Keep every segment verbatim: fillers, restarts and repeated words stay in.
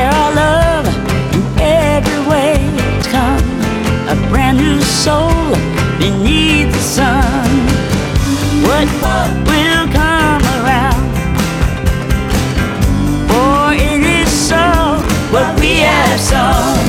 share our love in every way. It's come a brand new soul beneath the sun. What will come around? For it is so what we have sown.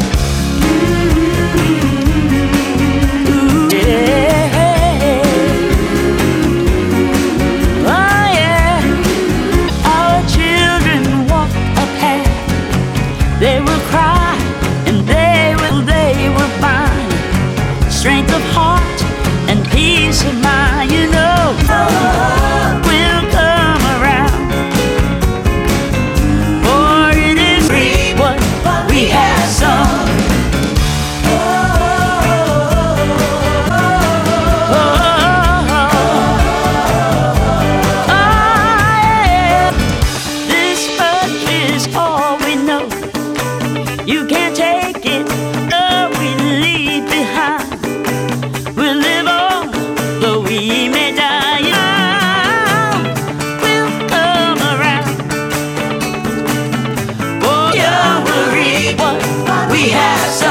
They will cry and they will, they will find strength of heart and peace of mind. You know, will come around. For it is free what we have sown. You can't take it, no, we leave behind. We'll live on, though we may die. We'll come around. For you will reap what we have sown.